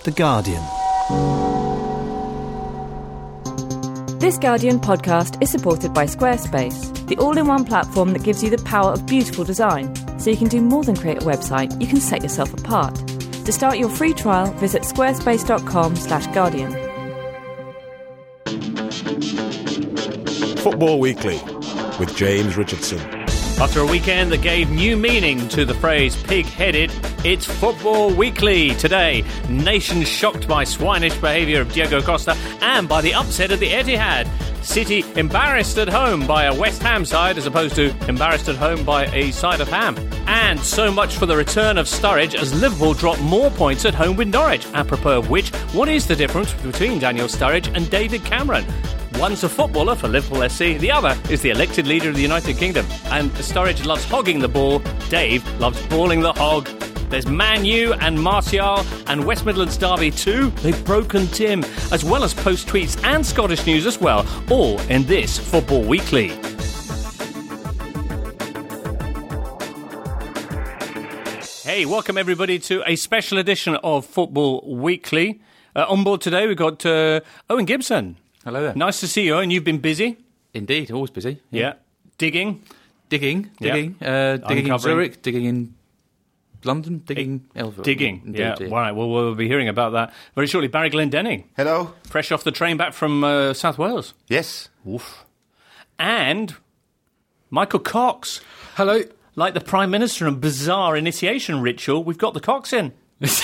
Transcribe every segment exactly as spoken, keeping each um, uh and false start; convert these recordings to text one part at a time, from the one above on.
The Guardian. This Guardian podcast is supported by Squarespace, the all-in-one platform that gives you the power of beautiful design, so you can do more than create a website, you can set yourself apart. To start your free trial, visit squarespace.com slash guardian. Football Weekly with James Richardson. After a weekend that gave new meaning to the phrase pig-headed, it's Football Weekly. Today, nations shocked by swinish behaviour of Diego Costa and by the upset at the Etihad. City embarrassed at home by a West Ham side as opposed to embarrassed at home by a side of Ham. And so much for the return of Sturridge as Liverpool drop more points at home with Norwich. Apropos of which, what is the difference between Daniel Sturridge and David Cameron? One's a footballer for Liverpool F C, the other is the elected leader of the United Kingdom. And Sturridge loves hogging the ball, Dave loves balling the hog. There's Man U and Martial and West Midlands Derby too. They've broken Tim, as well as post tweets and Scottish news as well, all in this Football Weekly. Hey, welcome everybody to a special edition of Football Weekly. Uh, on board today we've got uh, Owen Gibson. Hello there. Nice to see you, Owen. You've been busy. Indeed, always busy. Yeah. yeah. Digging. Digging. Digging. Yeah. Uh, digging in Zurich. Digging in London. Digging elsewhere. Digging. Indeed, yeah. yeah. All right. Well, we'll be hearing about that very shortly. Barry Glendenning. Hello. Fresh off the train back from uh, South Wales. Yes. Oof. And Michael Cox. Hello. Like the Prime Minister in a bizarre initiation ritual, we've got the Cox in.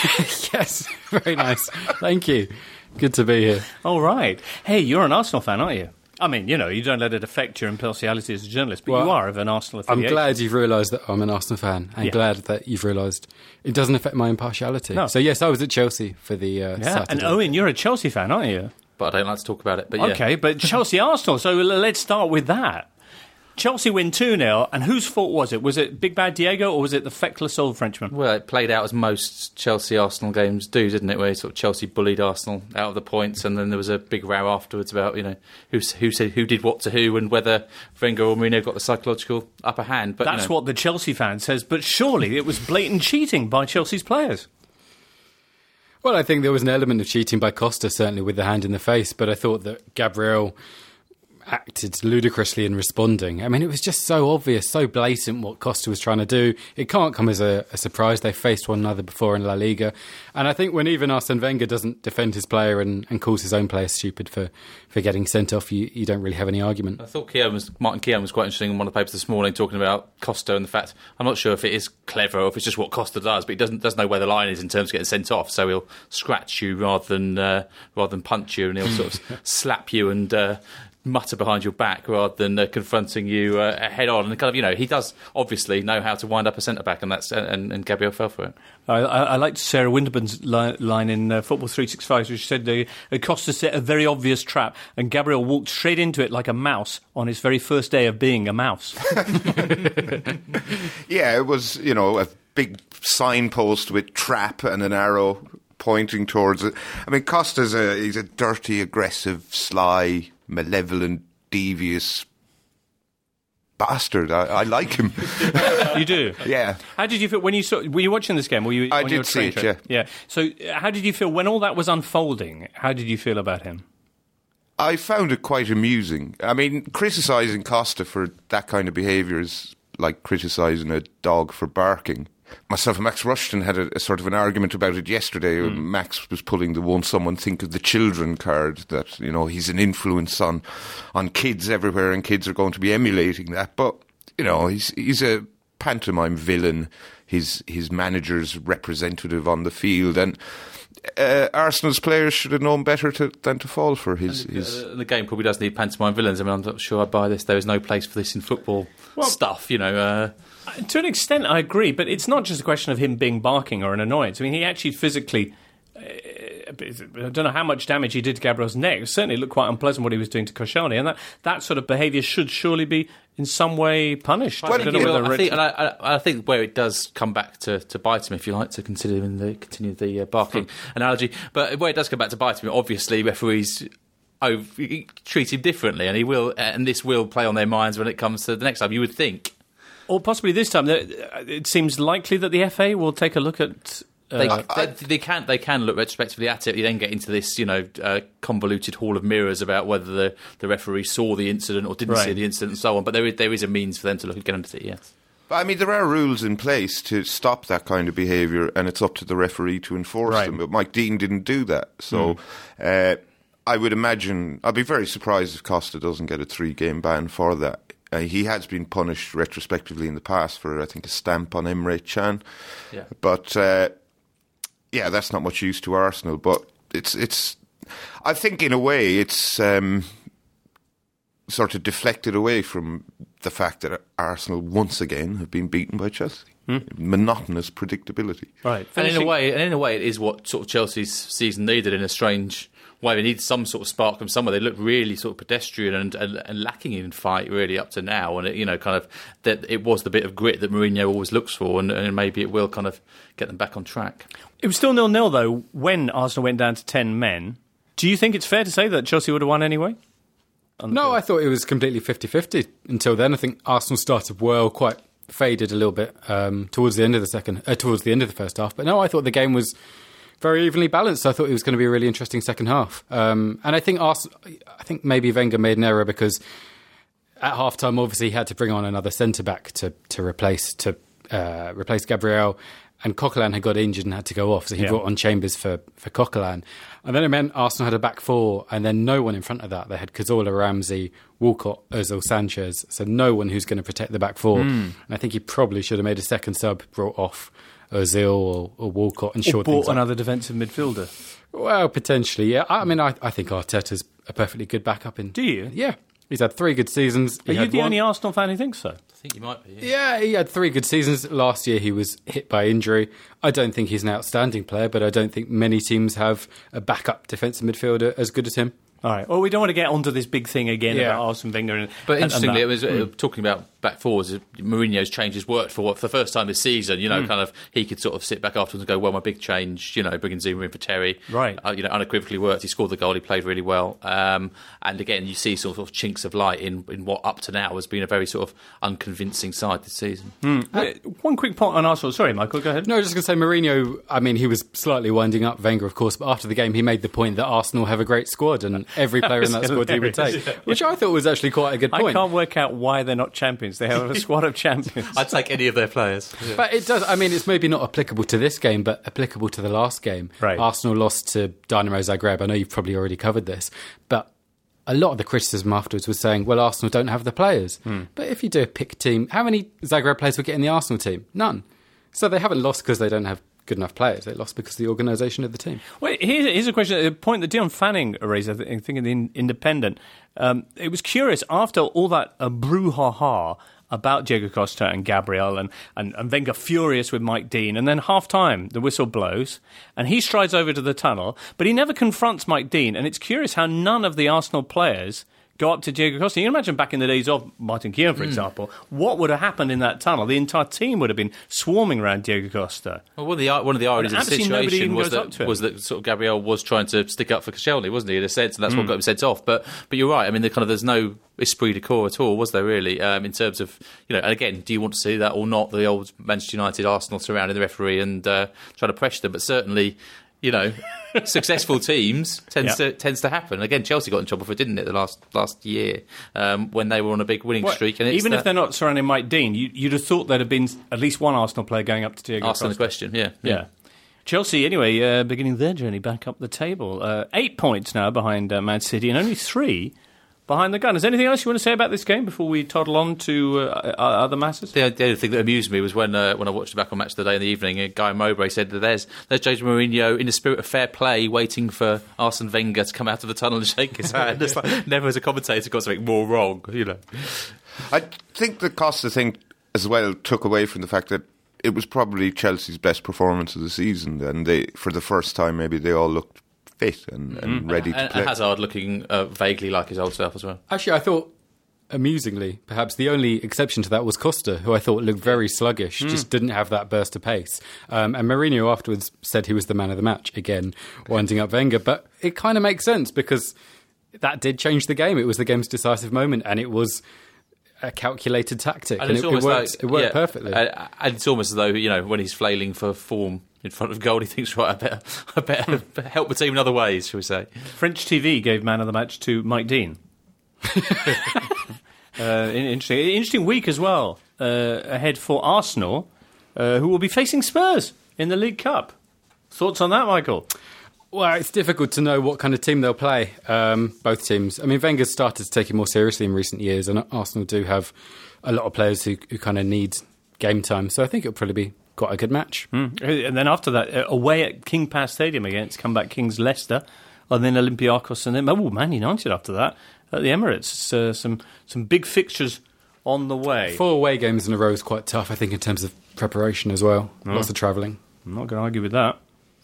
Yes. Very nice. Thank you. Good to be here. All right. Hey, you're an Arsenal fan, aren't you? I mean, you know, you don't let it affect your impartiality as a journalist, but well, you are of an Arsenal affiliation. I'm glad you've realised that I'm an Arsenal fan. I'm yeah. glad that you've realised it doesn't affect my impartiality. No. So, yes, I was at Chelsea for the uh, yeah. Saturday. And Owen, you're a Chelsea fan, aren't you? But I don't like to talk about it, but yeah. Okay, but Chelsea-Arsenal, so let's start with that. Chelsea win two nil, and whose fault was it? Was it Big Bad Diego, or was it the feckless old Frenchman? Well, it played out as most Chelsea-Arsenal games do, didn't it, where sort of Chelsea bullied Arsenal out of the points, and then there was a big row afterwards about, you know, who, who said who did what to who, and whether Wenger or Mourinho got the psychological upper hand. But That's you know. what the Chelsea fan says, but surely it was blatant cheating by Chelsea's players. Well, I think there was an element of cheating by Costa, certainly with the hand in the face, but I thought that Gabriel acted ludicrously in responding. I mean, it was just so obvious, so blatant what Costa was trying to do. It can't come as a, a surprise. They faced one another before in La Liga. And I think when even Arsene Wenger doesn't defend his player and, and calls his own player stupid for, for getting sent off, you, you don't really have any argument. I thought Keown was, Martin Keown was quite interesting in one of the papers this morning talking about Costa and the fact, I'm not sure if it is clever or if it's just what Costa does, but he doesn't, doesn't know where the line is in terms of getting sent off, so he'll scratch you rather than, uh, rather than punch you, and he'll sort of slap you and Uh, mutter behind your back rather than uh, confronting you uh, head on. And kind of, you know, he does obviously know how to wind up a centre back, and that's and, and Gabriel fell for it. I, I, I liked Sarah Winterburn's li- line in uh, Football three sixty-five, which said uh, Costa set a very obvious trap, and Gabriel walked straight into it like a mouse on his very first day of being a mouse. Yeah, it was, you know, a big signpost with trap and an arrow pointing towards it. I mean, Costa's a he's a dirty, aggressive, sly, malevolent, devious bastard. I, I like him. You do? Yeah. How did you feel when you saw? Were you watching this game? Were you? I on did your see train it. trip? Yeah. Yeah. So, uh, how did you feel when all that was unfolding? How did you feel about him? I found it quite amusing. I mean, criticising Costa for that kind of behaviour is like criticising a dog for barking. Myself and Max Rushton had a, a sort of an argument about it yesterday. Mm. Max was pulling the "won't someone think of the children" card, that, you know, he's an influence on on kids everywhere and kids are going to be emulating that. But, you know, he's he's a pantomime villain. He's his manager's representative on the field, and uh, Arsenal's players should have known better to, than to fall for his... And, his uh, the game probably does need pantomime villains. I mean, I'm not sure I buy this. There is no place for this in football well, stuff, you know... Uh, To an extent, I agree, but it's not just a question of him being barking or an annoyance. I mean, he actually physically... Uh, I don't know how much damage he did to Gabriel's neck. It certainly looked quite unpleasant what he was doing to Koscielny, and that, that sort of behaviour should surely be in some way punished. Well, I, don't know well, whether I, think, and I, I, I think where it does come back to, to bite him, if you like, to consider in the continue the uh, barking analogy, but where it does come back to bite him, obviously referees... Oh, treat him differently, and he will, and this will play on their minds when it comes to the next time. You would think. Or possibly this time, it seems likely that the F A will take a look at Uh, They, I- they, they can they can look retrospectively at it. You then get into this, you know, uh, convoluted hall of mirrors about whether the, the referee saw the incident or didn't Right. see the incident and so on. But there is, there is a means for them to look again at it. Yes. But, I mean, there are rules in place to stop that kind of behaviour, and it's up to the referee to enforce Right. them. But Mike Dean didn't do that. So uh, I would imagine, I'd be very surprised if Costa doesn't get a three-game ban for that. Uh, he has been punished retrospectively in the past for, I think, a stamp on Emre Can. Yeah. But, uh, yeah, that's not much use to Arsenal. But it's, it's I think, in a way, it's um, sort of deflected away from the fact that Arsenal once again have been beaten by Chelsea. Hmm. Monotonous predictability. Right. And in a Finishing- way, and in a way, it is what sort of Chelsea's season needed in a strange way. They needed some sort of spark from somewhere. They looked really sort of pedestrian and, and, and lacking in fight really up to now. And it, you know, kind of that it was the bit of grit that Mourinho always looks for, and, and maybe it will kind of get them back on track. It was still nil-nil, though, when Arsenal went down to ten men. Do you think it's fair to say that Chelsea would have won anyway? No, I thought it was completely fifty-fifty until then. I think Arsenal started well, quite faded a little bit um, towards the end of the second, uh, towards the end of the first half. But no, I thought the game was very evenly balanced. I thought it was going to be a really interesting second half. Um, and I think Arsenal, I think maybe Wenger made an error because at half time, obviously, he had to bring on another centre back to to replace to uh, replace Gabriel. And Coquelin had got injured and had to go off, so he Yeah. brought on Chambers for, for Coquelin. And then it meant Arsenal had a back four, and then no one in front of that. They had Cazorla, Ramsey, Walcott, Ozil, Sanchez, so no one who's going to protect the back four. Hmm. And I think he probably should have made a second sub, brought off Ozil or, or Walcott and Or shored bought things up. another defensive midfielder? Well, potentially, yeah. I mean, I, I think Arteta's a perfectly good backup. In Do you? Yeah. He's had three good seasons. He Are you had the one- only Arsenal fan who thinks so? I think you might be. Yeah, he had three good seasons. Last year he was hit by injury. I don't think he's an outstanding player, but I don't think many teams have a backup defensive midfielder as good as him. All right. Well, we don't want to get onto this big thing again Yeah. about Arsene Wenger. And, But and- and interestingly, that. it was uh, talking about back fours. Mourinho's changes worked for what for the first time this season. You know, Hmm. kind of he could sort of sit back afterwards and go, "Well, my big change, you know, bringing Zuma in for Terry, Right. Uh, you know, unequivocally worked. He scored the goal. He played really well. Um, and again, you see sort of chinks of light in, in what up to now has been a very sort of unconvincing side this season. Uh, one quick point on Arsenal. Sorry, Michael, go ahead. No, I was just going to say Mourinho, I mean, he was slightly winding up Wenger, of course, but after the game he made the point that Arsenal have a great squad and every player in that squad he would take, which I thought was actually quite a good I point. can't work out why they're not champions. They have a squad of champions. I'd take any of their players. But it does. I mean, it's maybe not applicable to this game, but applicable to the last game. Right. Arsenal lost to Dynamo Zagreb. I know you've probably already covered this, but a lot of the criticism afterwards was saying, well, Arsenal don't have the players. Hmm. But if you do a pick team, how many Zagreb players would get in the Arsenal team? None. So they haven't lost because they don't have good enough players. They lost because of the organisation of the team. Well, here's, here's a question, a point that Dion Fanning raised, I think, I think in the Independent. Um, it was curious, after all that uh, brouhaha about Diego Costa and Gabriel and, and, and Wenger furious with Mike Dean, and then half-time, the whistle blows, and he strides over to the tunnel, but he never confronts Mike Dean, and it's curious how none of the Arsenal players go up to Diego Costa. You can imagine back in the days of Martin Keown, for example, what would have happened in that tunnel? The entire team would have been swarming around Diego Costa. Well, one of the one of the ironies of the absolutely nobody situation even was goes up to that him. was that sort of Gabriel was trying to stick up for Koscielny, wasn't he? In a sense, and that's Hmm. what got him sent off. But but you're right. I mean, the kind of there's no esprit de corps at all, was there really? Um, in terms of you know, and again, do you want to see that or not? The old Manchester United, Arsenal surrounding the referee and uh, trying to pressure them, but certainly. You know, successful teams tends Yeah. to tends to happen. Again, Chelsea got in trouble for it, didn't it, the last last year um, when they were on a big winning Well, streak. And it's even the, if they're not surrounding Mike Dean, you, you'd have thought there'd have been at least one Arsenal player going up to Diego asking the Costa. question, yeah, Yeah. Chelsea, anyway, uh, beginning their journey back up the table. Uh, eight points now behind uh, Man City and only three behind the Gunners. Anything else you want to say about this game before we toddle on to uh, other matters? The, the only thing that amused me was when uh, when I watched it back on Match of the Day in the evening, uh, Guy Mowbray said that there's there's Jose Mourinho in the spirit of fair play, waiting for Arsene Wenger to come out of the tunnel and shake his hand. It's like never has a commentator got something more wrong, you know. I think the Costa thing as well took away from the fact that it was probably Chelsea's best performance of the season, and they, for the first time, maybe they all looked fit and, and ready to And, play. and Hazard looking uh, vaguely like his old self as well. Actually, I thought, amusingly, perhaps the only exception to that was Costa, who I thought looked very sluggish, just didn't have that burst of pace. Um, and Mourinho afterwards said he was the man of the match, again, winding up Wenger. But it kind of makes sense because that did change the game. It was the game's decisive moment, and it was a calculated tactic, and, it's it, it almost worked, like- it worked yeah, perfectly. uh, and it's almost as though, you know, when he's flailing for form in front of goal, he thinks, right, I better, I better help the team in other ways, shall we say. French T V gave man of the match to Mike Dean. uh, interesting, interesting week as well uh, ahead for Arsenal, uh, who will be facing Spurs in the League Cup. Thoughts on that, Michael? Well, it's difficult to know what kind of team they'll play, um, both teams. I mean, Wenger's started to take it more seriously in recent years, and Arsenal do have a lot of players who, who kind of need game time, so I think it'll probably be quite a good match. Mm. And then after that, away at King Power Stadium against comeback Kings Leicester, and then Olympiacos, and then oh, Man United after that at the Emirates. Uh, some some big fixtures on the way. Four away games in a row is quite tough, I think, in terms of preparation as well. Mm. Lots of travelling. I'm not going to argue with that.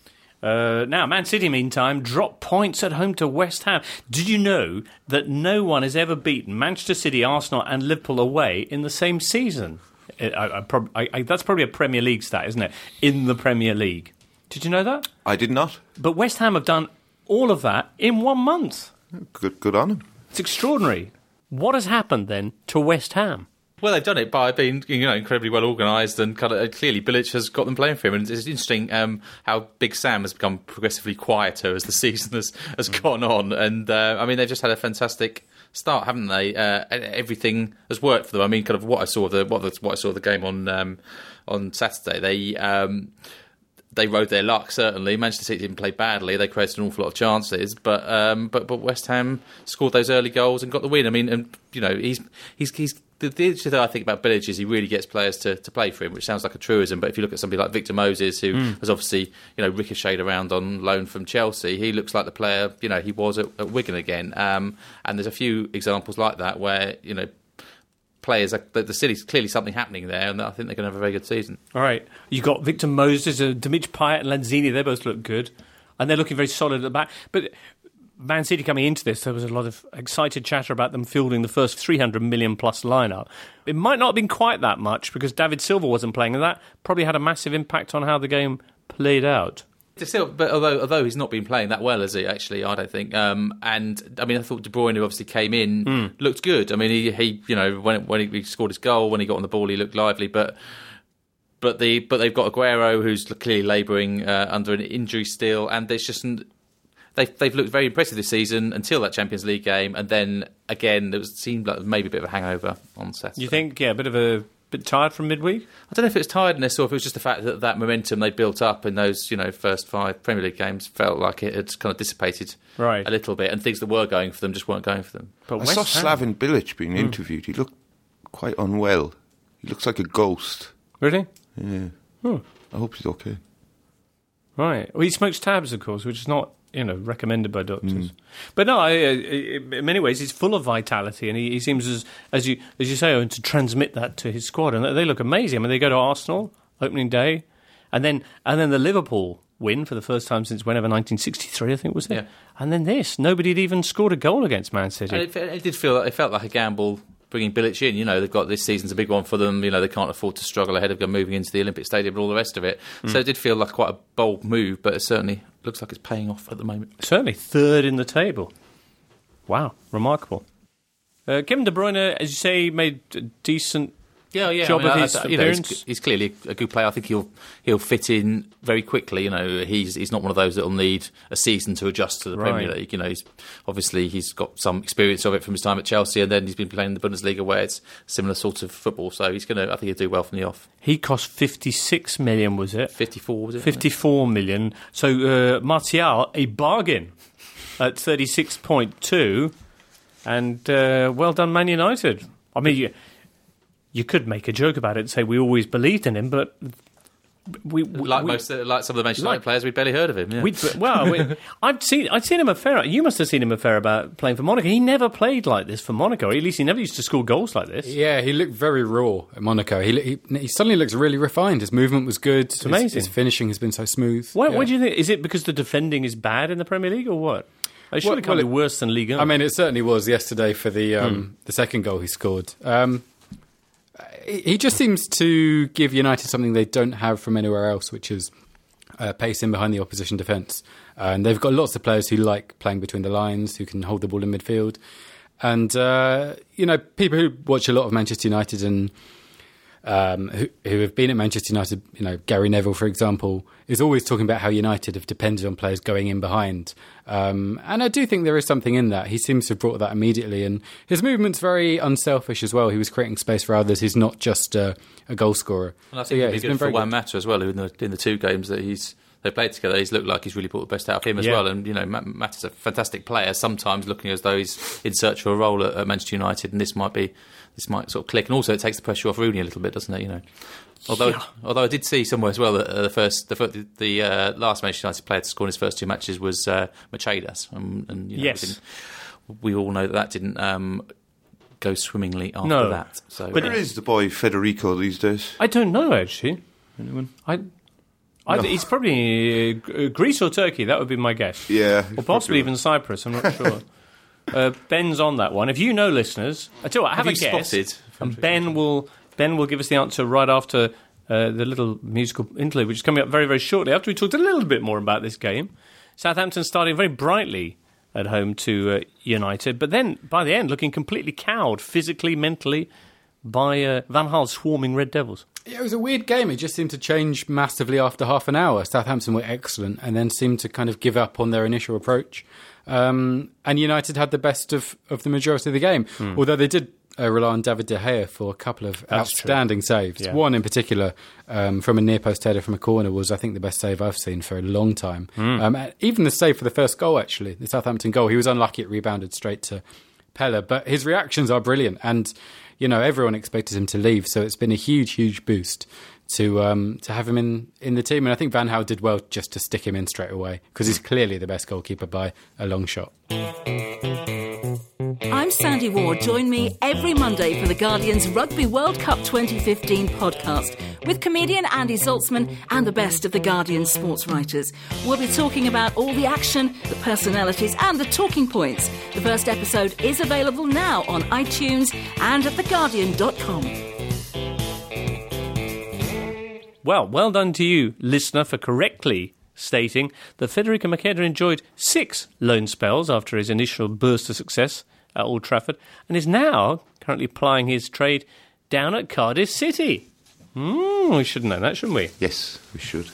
Uh, now, Man City, meantime, dropped points at home to West Ham. Did you know that no one has ever beaten Manchester City, Arsenal and Liverpool away in the same season? I, I, prob- I, I, that's probably a Premier League stat, isn't it? In the Premier League. Did you know that? I did not. But West Ham have done all of that in one month. Good, good on them. It's extraordinary. What has happened then to West Ham? Well, they've done it by being, you know, incredibly well organised, and kind of clearly Bilic has got them playing for him. And it's interesting um, how Big Sam has become progressively quieter as the season has, has mm. gone on. And uh, I mean, they've just had a fantastic start, haven't they? Uh, everything has worked for them. I mean, kind of what I saw the what, the, what I saw the game on um, on Saturday. They. Um, They rode their luck, certainly. Manchester City didn't play badly. They created an awful lot of chances, but um, but but West Ham scored those early goals and got the win. I mean, and you know, he's he's he's the, the issue that I think about Bilic is he really gets players to, to play for him, which sounds like a truism. But if you look at somebody like Victor Moses, who mm. has obviously you know ricocheted around on loan from Chelsea, he looks like the player you know he was at, at Wigan again. Um, and there's a few examples like that where you know. Players, the, the city's clearly something happening there, and I think they're going to have a very good season. All right, you got Victor Moses, uh, Dimitri Payet, and Lanzini. They both look good, and they're looking very solid at the back. But Man City coming into this, there was a lot of excited chatter about them fielding the first three hundred million plus lineup. It might not have been quite that much because David Silva wasn't playing, and that probably had a massive impact on how the game played out. Still, but although although he's not been playing that well, has he? Actually, I don't think. Um, and I mean, I thought De Bruyne, who obviously came in, mm. looked good. I mean, he, he you know when when he scored his goal, when he got on the ball, he looked lively. But but the but they've got Aguero, who's clearly labouring uh, under an injury still, and there's just they've they've looked very impressive this season until that Champions League game, and then again there was seemed like maybe a bit of a hangover on Saturday. You think, yeah, a bit of a. Bit tired from midweek? I don't know if it was tiredness or if it was just the fact that that momentum they built up in those, you know, first five Premier League games felt like it had kind of dissipated right. a little bit, and things that were going for them just weren't going for them. But I West saw Slaven Bilic being mm. interviewed. He looked quite unwell. He looks like a ghost. Really? Yeah. Hmm. I hope he's okay. Right. Well, he smokes tabs, of course, which is not, you know, recommended by doctors. Mm. But no, I, I, in many ways, he's full of vitality, and he, he seems, as as you as you say, Owen, to transmit that to his squad, and they look amazing. I mean, they go to Arsenal opening day, and then and then the Liverpool win for the first time since whenever nineteen sixty-three, I think was it, yeah. and then this. Nobody had even scored a goal against Man City. And it, it did feel it felt like a gamble. Bringing Bilic in, you know, they've got this season's a big one for them. You know, they can't afford to struggle ahead of them moving into the Olympic Stadium and all the rest of it. Mm. So it did feel like quite a bold move, but it certainly looks like it's paying off at the moment. Certainly, third in the table. Wow, remarkable. Uh, Kevin De Bruyne, as you say, made a decent yeah, yeah. job I mean, of I, his I, you appearance. know, he's, he's clearly a good player. I think he'll he'll fit in very quickly. You know, he's he's not one of those that will need a season to adjust to the right. Premier League. You know, he's obviously he's got some experience of it from his time at Chelsea, and then he's been playing in the Bundesliga where it's similar sort of football. So he's going to, I think, he'll do well from the off. He cost fifty-six million, was it? fifty-four, was it? fifty-four million. So uh, Martial, a bargain at thirty-six point two, and uh, well done, Man United. I mean. You, You could make a joke about it and say we always believed in him, but we, we like we, most uh, like some of the Manchester like, United players, we'd barely heard of him. Yeah. We'd, well, we, I've seen I'd seen him a fair. You must have seen him a fair about playing for Monaco. He never played like this for Monaco, or at least he never used to score goals like this. Yeah, he looked very raw at Monaco. He he, he suddenly looks really refined. His movement was good. It's amazing. His, his finishing has been so smooth. What, yeah. what do you think? Is it because the defending is bad in the Premier League, or what? It surely well, can't well, be it, worse than Ligue one. I mean, it certainly was yesterday for the um, mm. the second goal he scored. Um, He just seems to give United something they don't have from anywhere else, which is uh, pace in behind the opposition defence. Uh, and they've got lots of players who like playing between the lines, who can hold the ball in midfield. And, uh, you know, people who watch a lot of Manchester United and um, who, who have been at Manchester United. You know, Gary Neville, for example, is always talking about how United have depended on players going in behind. Um, and I do think there is something in that. He seems to have brought that immediately. And his movement's very unselfish as well. He was creating space for others. He's not just uh, a goal scorer. And I think so, yeah, he's he's been been for very Juan good. Mata as well, who in the, in the two games that he's they played together, he's looked like he's really brought the best out of him as Yeah. well. And, you know, Matt, Mata's a fantastic player, sometimes looking as though he's in search for a role at, at Manchester United, and this might be, this might sort of click. And also it takes the pressure off Rooney a little bit, doesn't it, you know? Although, Yeah. although I did see somewhere as well that uh, the first, the, the, the uh, last Manchester United player to score in his first two matches was uh, Machedas. Um, and, you know, Yes. we, didn't- we all know that that didn't um, go swimmingly after No. that. So, But uh, Where is the boy Federico these days? I don't know, actually. Anyone? I, I, He's probably uh, Greece or Turkey, that would be my guess. Yeah. Or possibly even Cyprus, I'm not sure. uh, Ben's on that one. If you know, listeners, I tell you what, have, Have a you guess. spotted- And Ben will, Ben will give us the answer right after uh, the little musical interlude, which is coming up very, very shortly, after we talked a little bit more about this game. Southampton starting very brightly at home to uh, United, but then, by the end, looking completely cowed, physically, mentally, by uh, Van Gaal's swarming Red Devils. Yeah, it was a weird game. It just seemed to change massively after half an hour. Southampton were excellent and then seemed to kind of give up on their initial approach. Um, and United had the best of, of the majority of the game, Hmm. although they did uh, rely on David De Gea for a couple of That's outstanding saves. Yeah. One in particular um, from a near-post header from a corner was, I think, the best save I've seen for a long time. Hmm. Um, and even the save for the first goal, actually, the Southampton goal, he was unlucky, it rebounded straight to Pella. But his reactions are brilliant, and you know, everyone expected him to leave, so it's been a huge, huge boost to um, to have him in, in the team. And I think Van Gaal did well just to stick him in straight away, because he's clearly the best goalkeeper by a long shot. I'm Sandy Ward. Join me every Monday for The Guardian's Rugby World Cup twenty fifteen podcast with comedian Andy Zoltzman and the best of The Guardian sports writers. We'll be talking about all the action, the personalities and the talking points. The first episode is available now on iTunes and at the guardian dot com. Well, well done to you, listener, for correctly stating that Federico Macheda enjoyed six loan spells after his initial burst of success at Old Trafford and is now currently plying his trade down at Cardiff City. Mm, we should know that, shouldn't we? Yes, we should.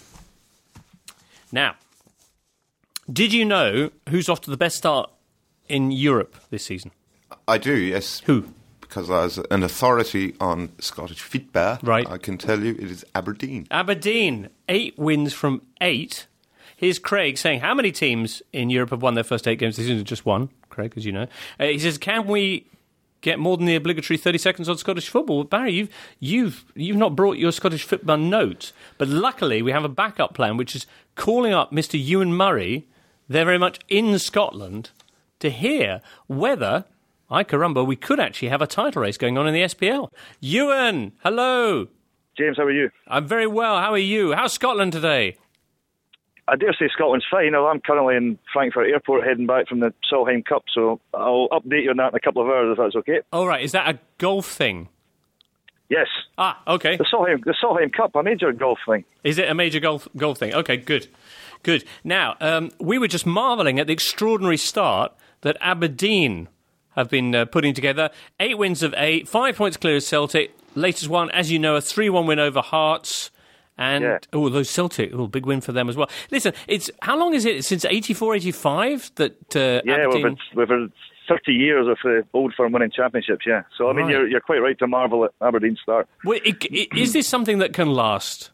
Now, did you know who's off to the best start in Europe this season? I do, yes. Who? Because as an authority on Scottish football, Right. I can tell you it is Aberdeen. Aberdeen, eight wins from eight. Here's Craig saying, how many teams in Europe have won their first eight games this season? Just one, Craig, as you know. Uh, he says, can we get more than the obligatory thirty seconds on Scottish football? Well, Barry, you've, you've, you've not brought your Scottish football notes, but luckily we have a backup plan, which is calling up Mister Ewan Murray. They're very much in Scotland to hear whether, ay caramba, we could actually have a title race going on in the S P L. Ewan, hello. James, how are you? I'm very well. How are you? How's Scotland today? I dare say Scotland's fine. I'm currently in Frankfurt Airport heading back from the Solheim Cup, so I'll update you on that in a couple of hours if that's okay. All right, is that a golf thing? Yes. Ah, okay. The Solheim, the Solheim Cup, a major golf thing. Is it a major golf golf thing? Okay, good. Good. Now, um, we were just marvelling at the extraordinary start that Aberdeen have been uh, putting together. Eight wins of eight, five points clear of Celtic. Latest one, as you know, a three one win over Hearts. And, Yeah. oh, those Celtic, oh, big win for them as well. Listen, it's how long is it since eighty-four eighty-five that uh, Yeah, Aberdeen... we've had, we've had thirty years of the old firm winning championships, yeah. So, I mean, Right. you're, you're quite right to marvel at Aberdeen's start. Well, it, it, is this something that can last?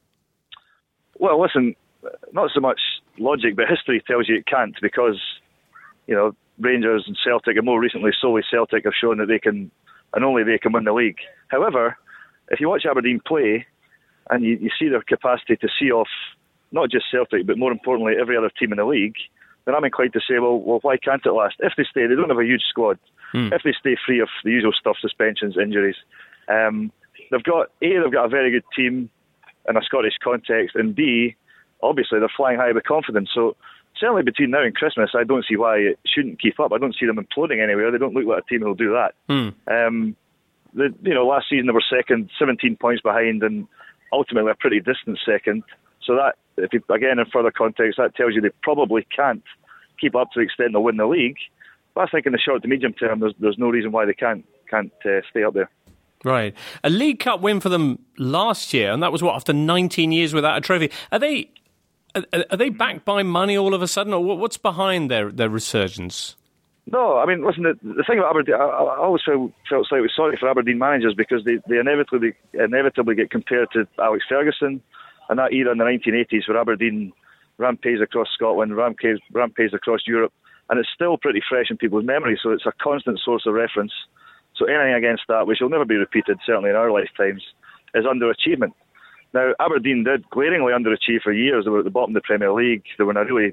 Well, listen, not so much logic, but history tells you it can't because, you know, Rangers and Celtic, and more recently solely Celtic, have shown that they can, and only they can win the league. However, if you watch Aberdeen play and you, you see their capacity to see off not just Celtic, but more importantly every other team in the league, then I'm inclined to say, well, well, why can't it last? If they stay, they don't have a huge squad. Hmm. If they stay free of the usual stuff, suspensions, injuries, um, they've got A, they've got a very good team in a Scottish context, and B, obviously they're flying high with confidence. So certainly between now and Christmas, I don't see why it shouldn't keep up. I don't see them imploding anywhere. They don't look like a team who'll do that. Hmm. Um, the, you know, last season they were second, seventeen points behind, and ultimately a pretty distant second. So that, if you, again, in further context, that tells you they probably can't keep up to the extent they'll win the league. But I think in the short to medium term, there's there's no reason why they can't can't uh, stay up there. Right. A League Cup win for them last year, and that was, what, after nineteen years without a trophy. Are they are, are they backed by money all of a sudden, or what's behind their, their resurgence? No, I mean, listen, the, the thing about Aberdeen, I, I always felt, felt slightly sorry for Aberdeen managers because they, they inevitably inevitably get compared to Alex Ferguson and that era in the nineteen eighties where Aberdeen rampaged across Scotland, rampaged, rampaged across Europe, and it's still pretty fresh in people's memory, so it's a constant source of reference. So anything against that, which will never be repeated, certainly in our lifetimes, is underachievement. Now, Aberdeen did glaringly underachieve for years. They were at the bottom of the Premier League. They were in a really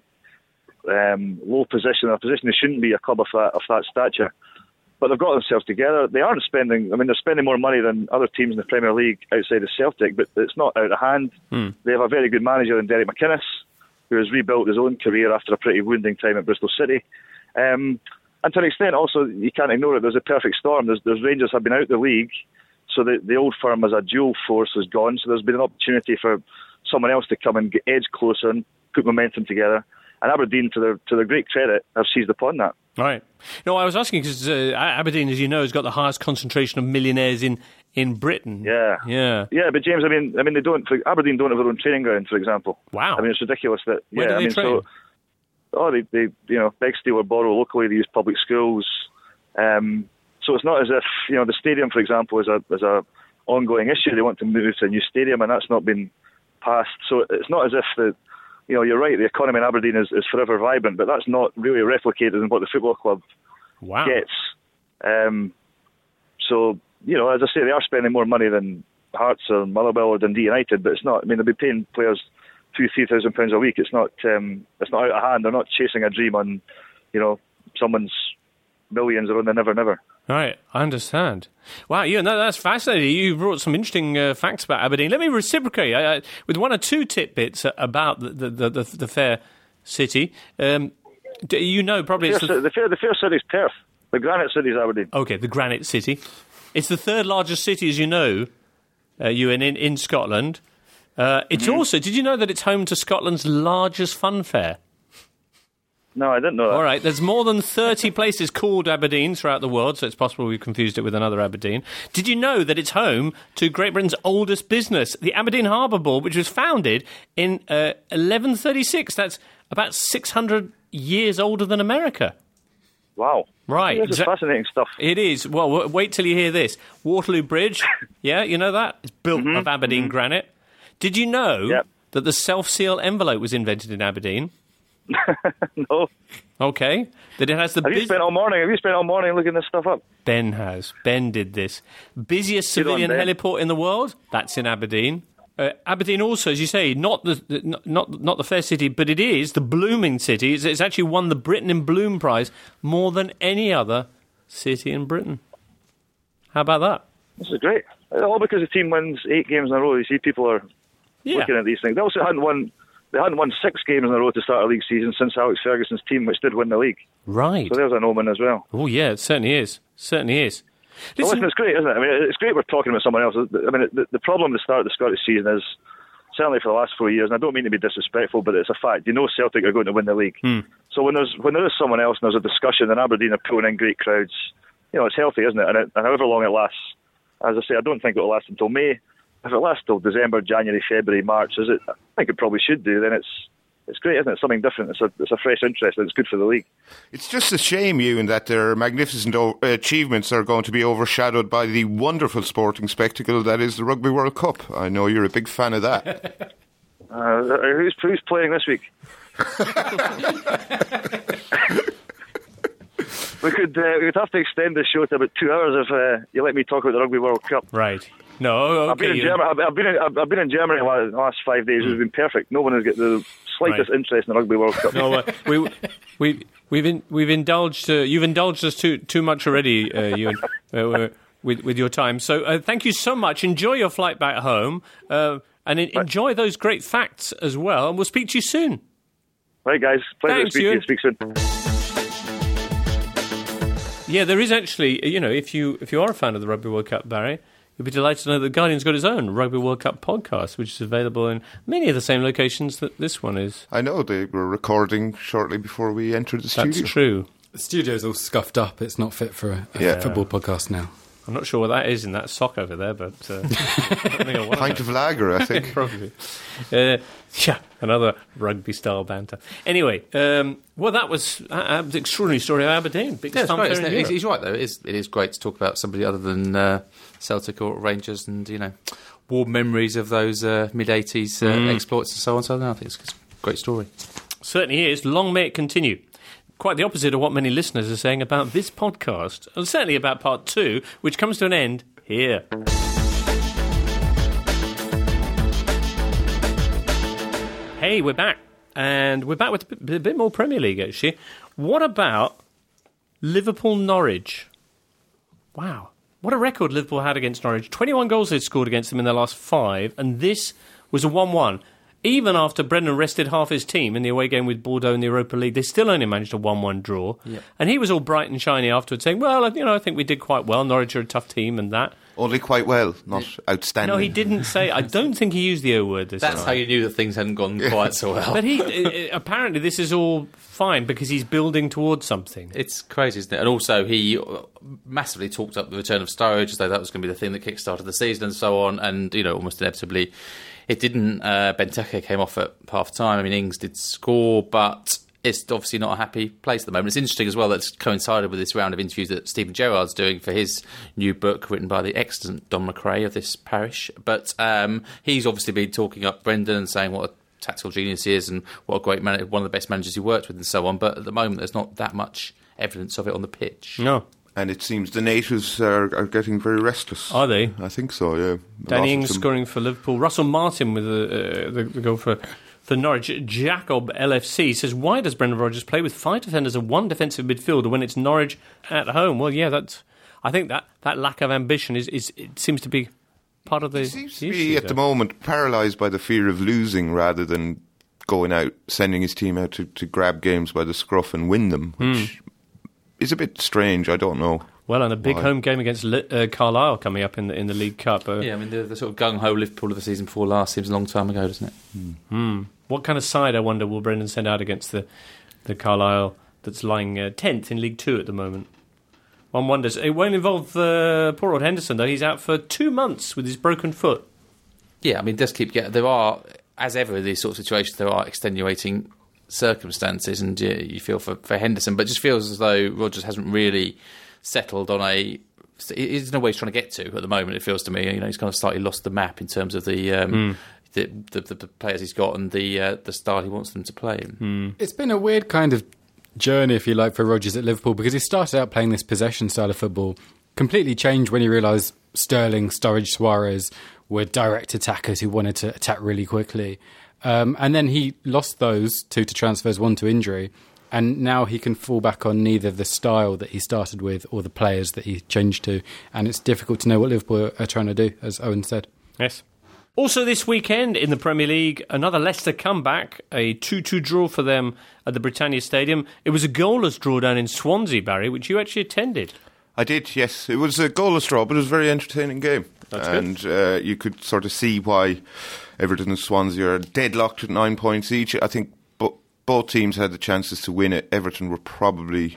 um, low position, a position they shouldn't be, a club of that, of that stature. But they've got themselves together. They aren't spending, I mean, they're spending more money than other teams in the Premier League outside of Celtic, but it's not out of hand. Mm. They have a very good manager in Derek McInnes, who has rebuilt his own career after a pretty wounding time at Bristol City. Um, and to an extent, also, you can't ignore it, there's a perfect storm. There's, there's Rangers have been out of the league, so the, the old firm as a dual force is gone, so there's been an opportunity for someone else to come and get edge closer and put momentum together. And Aberdeen, to their, to their great credit, have seized upon that. Right. No, I was asking because uh, Aberdeen, as you know, has got the highest concentration of millionaires in, in Britain. Yeah, yeah, yeah. But James, I mean, I mean, they don't. For, Aberdeen don't have their own training ground, for example. Wow. I mean, it's ridiculous that. Where yeah, do they I mean, train? So, oh, they, they, you know, beg, steal, or borrow locally. They use public schools. Um, so it's not as if, you know, the stadium, for example, is a is a ongoing issue. They want to move to a new stadium, and that's not been passed. So it's not as if the. You know, you're right, the economy in Aberdeen is, is forever vibrant, but that's not really replicated in what the football club wow. gets. Um, so, you know, as I say, they are spending more money than Hearts or Motherwell or Dundee United, but it's not, I mean, they'll be paying players two, three thousand pounds a week. It's not, um, it's not out of hand. They're not chasing a dream on, you know, someone's millions or on the never, never. Right, I understand. Wow, yeah, no, that's fascinating. You brought some interesting uh, facts about Aberdeen. Let me reciprocate uh, with one or two tidbits about the the, the, the fair city. Um, you know, probably the it's fair, the, the fair the fair city's Perth. The Granite City's Aberdeen. Okay, the Granite City. It's the third largest city, as you know, uh, you in in, in Scotland. Uh, it's mm-hmm. also. Did you know that it's home to Scotland's largest fun fair? No, I didn't know that. All right, there's more than thirty places called Aberdeen throughout the world, so it's possible we've confused it with another Aberdeen. Did you know that it's home to Great Britain's oldest business, the Aberdeen Harbour Board, which was founded in uh, eleven thirty-six? That's about six hundred years older than America. Wow. Right. This is so, fascinating stuff. It is. Well, w- wait till you hear this. Waterloo Bridge, yeah, you know that? It's built mm-hmm. of Aberdeen mm-hmm. granite. Did you know yep. that the self-seal envelope was invented in Aberdeen? No. Okay. That it has the. Have you biz- spent all morning? Have you spent all morning looking this stuff up? Ben has. Ben did this. Busiest civilian on, heliport in the world. That's in Aberdeen. Uh, Aberdeen also, as you say, not the, the not, not not the fair city, but it is the blooming city. It's, it's actually won the Britain in Bloom prize more than any other city in Britain. How about that? This is great. All because the team wins eight games in a row. You see, people are yeah. looking at these things. They also hadn't won. They hadn't won six games in a row to start a league season since Alex Ferguson's team, which did win the league. Right. So there's an omen as well. Oh, yeah, it certainly is. Certainly is. Listen, well, listen, it's great, isn't it? I mean, it's great we're talking about someone else. I mean, the, the problem at the start of the Scottish season is, certainly for the last four years, and I don't mean to be disrespectful, but it's a fact. You know Celtic are going to win the league. Hmm. So when there's when there is someone else and there's a discussion and Aberdeen are pulling in great crowds, you know, it's healthy, isn't it? And, it, and however long it lasts, as I say, I don't think it will last until May. If it lasts till December, January, February, March, as it, I think it probably should do, then it's It's great, isn't it? Something different. It's a, it's a fresh interest, and it's good for the league. It's just a shame, Ewan, that their magnificent o- achievements are going to be overshadowed by the wonderful sporting spectacle that is the Rugby World Cup. I know you're a big fan of that. uh, who's, who's playing this week? we could uh, we would have to extend the show to about two hours if uh, you let me talk about the Rugby World Cup. Right. No, okay. I've been in Germany. I've, I've been in, I've, I've been in Germany the last five days. Mm. It's been perfect. No one has got the slightest right. interest in the Rugby World Cup. No, uh, we we we've in, we've indulged. Uh, you've indulged us too too much already, uh, Ewan, uh, with with your time. So uh, thank you so much. Enjoy your flight back home, uh, and in, enjoy those great facts as well. And we'll speak to you soon. Right, guys. Pleasure Thanks, to speak Ewan. to you. Speak soon. Yeah, there is actually. You know, if you if you are a fan of the Rugby World Cup, Barry, you'll be delighted to know that The Guardian's got its own Rugby World Cup podcast, which is available in many of the same locations that this one is. I know, they were recording shortly before we entered the studio. That's true. The studio's all scuffed up. It's not fit for a, a yeah. football podcast now. I'm not sure what that is in that sock over there, but uh, I don't think I want Pint of lager, I think. Probably. Uh, yeah, another rugby-style banter. Anyway, um, well, that was uh, the extraordinary story of Aberdeen. Big Yeah, it's fanfare great, isn't in it? He's, Europe. he's right, though. It is, it is great to talk about somebody other than uh, Celtic or Rangers and, you know, warm memories of those uh, mid-eighties uh, Mm. exploits and so on. So, no, I think it's, it's a great story. Certainly is. Long may it continue. Quite the opposite of what many listeners are saying about this podcast, and certainly about part two, which comes to an end here. Hey, we're back. And we're back with a bit, a bit more Premier League, actually. What about Liverpool-Norwich? Wow. What a record Liverpool had against Norwich. twenty-one goals they'd scored against them in their last five, and this was a one one. Even after Brendan rested half his team in the away game with Bordeaux in the Europa League, they still only managed a one one draw. Yeah. And he was all bright and shiny afterwards, saying, well, you know, I think we did quite well. Norwich are a tough team and that. Only quite well, not outstanding. No, he didn't say... I don't think he used the O word this That's time. how you knew that things hadn't gone quite so well. But he... uh, apparently this is all fine because he's building towards something. It's crazy, isn't it? And also, he massively talked up the return of Sturridge as though that was going to be the thing that kick-started the season and so on. And, you know, almost inevitably, it didn't. Uh, Benteke came off at half-time. I mean, Ings did score, but it's obviously not a happy place at the moment. It's interesting as well that it's coincided with this round of interviews that Stephen Gerrard's doing for his new book written by the excellent Don McRae of this parish. But um, he's obviously been talking up Brendan and saying what a tactical genius he is and what a great man, one of the best managers he worked with and so on. But at the moment, there's not that much evidence of it on the pitch. No. And it seems the natives are, are getting very restless. Are they? I think so, yeah. A lot Danny of Ings them- scoring for Liverpool. Russell Martin with the, uh, the, the goal for, for Norwich. Jacob L F C says, why does Brendan Rodgers play with five defenders and one defensive midfielder when it's Norwich at home? Well, yeah, that's. I think that, that lack of ambition is, is it seems to be part of the He seems to issue be, at there. the moment, paralysed by the fear of losing rather than going out, sending his team out to, to grab games by the scruff and win them, which is a bit strange. I don't know. Well, and a big Why? home game against Li- uh, Carlisle coming up in the in the League Cup. Uh, Yeah, I mean, the, the sort of gung-ho Liverpool of the season before last seems a long time ago, doesn't it? Hmm. What kind of side, I wonder, will Brendan send out against the, the Carlisle that's lying uh, tenth in League Two at the moment? One wonders. It won't involve uh, poor old Henderson, though. He's out for two months with his broken foot. Yeah, I mean, it does keep getting... There are, as ever in these sort of situations, there are extenuating circumstances, and uh, you feel for, for Henderson, but it just feels as though Rodgers hasn't really settled on a... He doesn't know where he's trying to get to at the moment, it feels to me. You know, he's kind of slightly lost the map in terms of the... Um, Mm. The, the, the, the players he's got and the uh, the style he wants them to play in. Mm. It's been a weird kind of journey, if you like, for Rodgers at Liverpool, because he started out playing this possession style of football, completely changed when he realised Sterling, Sturridge, Suarez were direct attackers who wanted to attack really quickly. Um, and then he lost those two to transfers, one to injury, and now he can fall back on neither the style that he started with or the players that he changed to, and it's difficult to know what Liverpool are trying to do, as Owen said. Yes. Also this weekend in the Premier League, another Leicester comeback, a two two draw for them at the Britannia Stadium. It was a goalless draw down in Swansea, Barry, which you actually attended. I did, yes. It was a goalless draw, but it was a very entertaining game. That's good. and uh, you could sort of see why Everton and Swansea are deadlocked at nine points each. I think bo- both teams had the chances to win it. Everton were probably...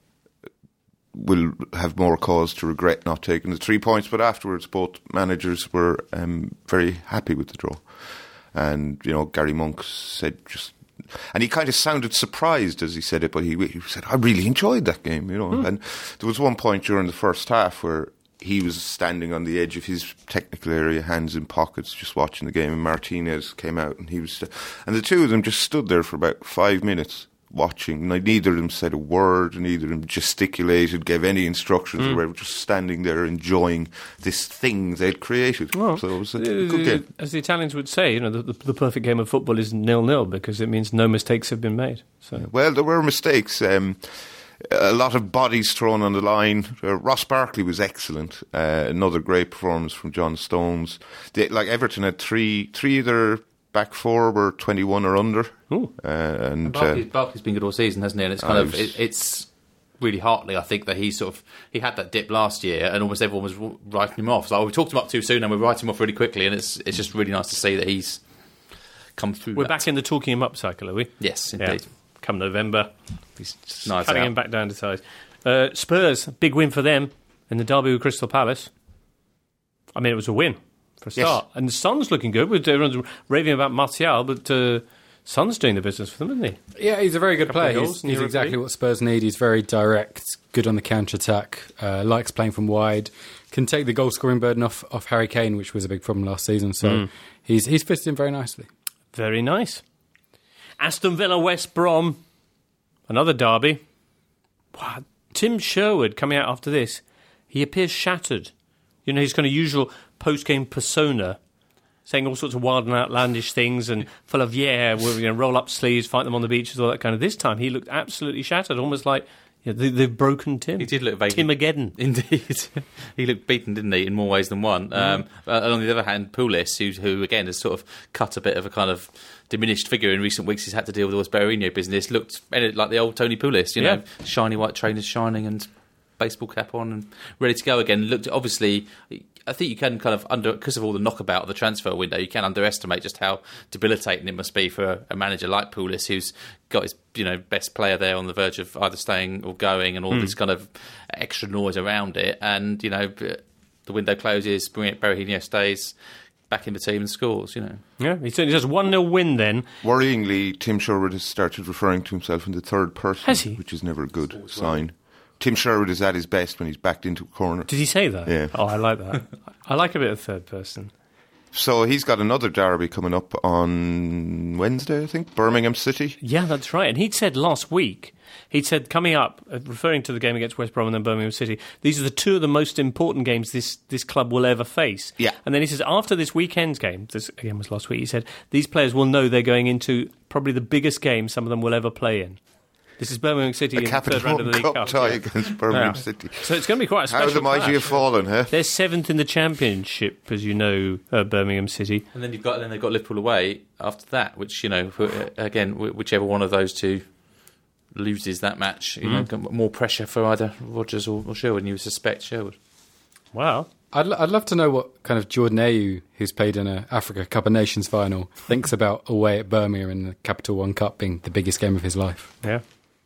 will have more cause to regret not taking the three points, but afterwards both managers were um, very happy with the draw. And, you know, Gary Monk said just... And he kind of sounded surprised as he said it, but he, he said, I really enjoyed that game, you know. Mm. And there was one point during the first half where he was standing on the edge of his technical area, hands in pockets, just watching the game, and Martinez came out, and he was... And the two of them just stood there for about five minutes, watching. Neither of them said a word, neither of them gesticulated, gave any instructions. Mm. They were just standing there enjoying this thing they'd created. Well, so it was a good game. As the Italians would say, you know, the, the, the perfect game of football is nil-nil because it means no mistakes have been made. So, well, there were mistakes. Um, a lot of bodies thrown on the line. Uh, Ross Barkley was excellent. Uh, another great performance from John Stones. They, like Everton had three, three of their back four were twenty-one or under. Ooh. Uh, and Barkley's, uh, Barkley's been good all season, hasn't he? And it's kind I of was- it, it's really heartening, I think, that he sort of he had that dip last year, and almost everyone was writing him off. So we talked him up too soon, and we're writing him off really quickly, and it's it's just really nice to see that he's come through. we're that. back in the talking him up cycle, are we? Yes, Yeah. indeed. Come November, he's just Nice cutting out. him back down to size. Uh, Spurs, big win for them. in the derby with Crystal Palace. I mean, it was a win for a start. Yes. And the Son's looking good. Everyone's raving about Martial, but uh, Son's doing the business for them, isn't he? Yeah, he's a very good player. He's, he's exactly what Spurs need. He's very direct, good on the counter-attack, uh, likes playing from wide, can take the goal-scoring burden off, off Harry Kane, which was a big problem last season. So mm. he's he's fitted in very nicely. Very nice. Aston Villa, West Brom, another derby. Wow. Tim Sherwood coming out after this, he appears shattered. You know, his kind of usual post-game persona, saying all sorts of wild and outlandish things and full of, yeah, we're going to roll up sleeves, fight them on the beaches, all that kind of. This time he looked absolutely shattered, almost like you know, they, they've broken Tim. He did look vaguely... Tim-ageddon. Indeed. He looked beaten, didn't he, in more ways than one. Mm. Um, uh, on the other hand, Pulis, who, who, again, has sort of cut a bit of a kind of diminished figure in recent weeks, he's had to deal with all this Berahino business, looked like the old Tony Pulis, you know, yeah. shiny white trainers shining and baseball cap on and ready to go again. Looked, obviously... I think you can kind of under because of all the knockabout of the transfer window, you can underestimate just how debilitating it must be for a, a manager like Pulis, who's got his you know best player there on the verge of either staying or going, and all mm. this kind of extra noise around it. And you know, the window closes, Berahino stays back in the team and scores. You know, yeah, he certainly does. one nil win then. Worryingly, Tim Sherwood has started referring to himself in the third person, has he? Which is never a good sign. Well. Tim Sherwood is at his best when he's backed into a corner. Did he say that? Yeah. Oh, I like that. I like a bit of third person. So he's got another derby coming up on Wednesday, I think, Birmingham City. Yeah, that's right. And he'd said last week, he'd said coming up, uh, referring to the game against West Brom and then Birmingham City, these are the two of the most important games this, this club will ever face. Yeah. And then he says, after this weekend's game, this again was last week, he said, these players will know they're going into probably the biggest game some of them will ever play in. This is Birmingham City a in the third round of the League Cup Cup tie yeah. against Birmingham yeah. City. So it's going to be quite a special How the mighty clash. have fallen, huh? They're seventh in the Championship, as you know, uh, Birmingham City. And then you've got then they've got Liverpool away after that, which you know, again, whichever one of those two loses that match, you mm. know, more pressure for either Rodgers or, or Sherwood. And you suspect Sherwood. Wow. I'd, I'd love to know what kind of Jordan Ayew, who's played in a Africa Cup of Nations final, thinks about away at Birmingham in the Capital One Cup being the biggest game of his life. Yeah.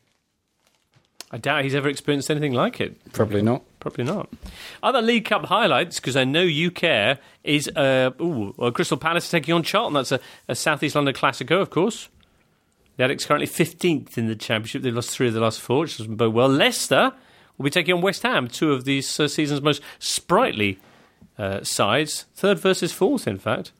I doubt he's ever experienced anything like it. Probably not. Probably not. Other League Cup highlights, because I know you care, is uh, ooh, well, Crystal Palace taking on Charlton. That's a, a South East London Classico, of course. The Addicts currently fifteenth in the Championship. They've lost three of the last four, which doesn't bode well. Leicester will be taking on West Ham, two of these uh, season's most sprightly uh, sides. Third versus fourth, in fact.